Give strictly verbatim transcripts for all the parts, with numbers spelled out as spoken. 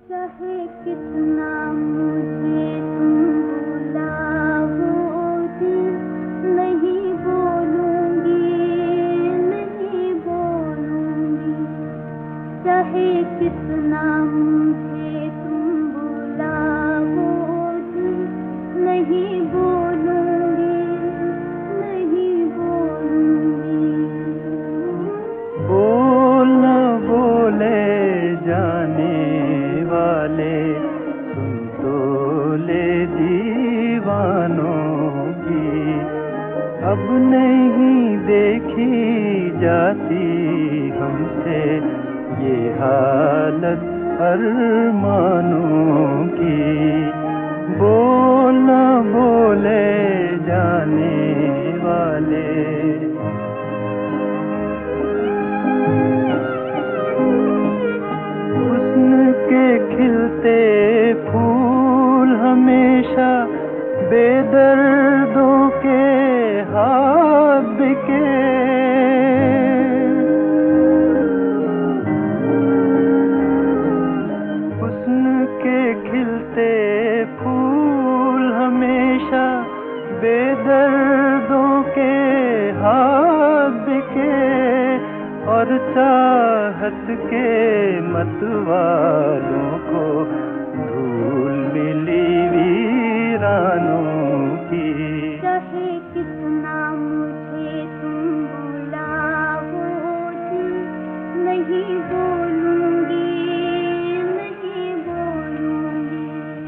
चाहे कितना मुझे तुम बुलाओ जी, नहीं बोलूंगी, नहीं बोलूंगी। चाहे कितना मुझे तुम बुलाओ जी, नहीं बोलूंगी, नहीं बोलूंगी। बोल न बोले जाने वाले, सुन तो ले दीवानों की। अब नहीं देखी जाती हमसे ये हालत अरमानों की। बोल न बोले जाने वाले। हुस्न के खिलते फूल हमेशा बेदर्दों के हाथ बिके। हुस्न के खिलते फूल हमेशा बेदर्दों के हाथ बिके, और चाहत के मतवालों को धूल मिली वीरानों की। चाहे कितना मुझे तुम बुलाओ जी, नहीं बोलूंगी, नहीं बोलूंगी।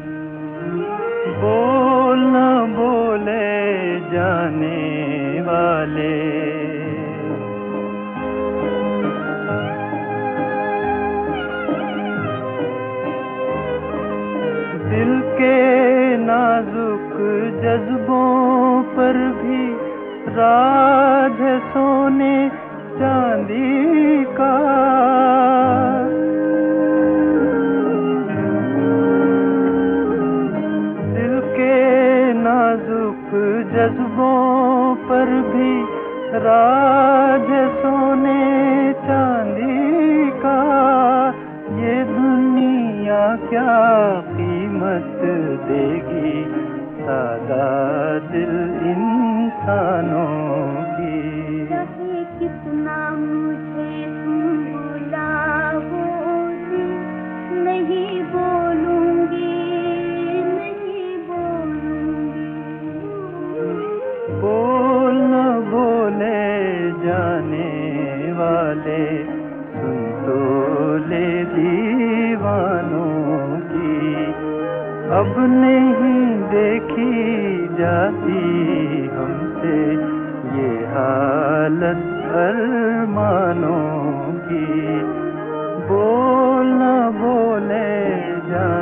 बोल न बोले जाने वाले। दिल के नाजुक जज्बों पर भी राज है सोने चांदी का। दिल के नाजुक जज्बों पर भी राज है सोने चांदी का। ये दुनिया क्या कीमत देगी सादा दिल इंसानों की। चाहे कितना मुझे तुम बुलाओ जी, नहीं बोलूंगी, नहीं बोलूंगी। बोल न बोले जाने वाले, सुन तो ले दीवानों की। अब नहीं देखी जाती हमसे ये हालत अरमानों की। बोल न बोले जा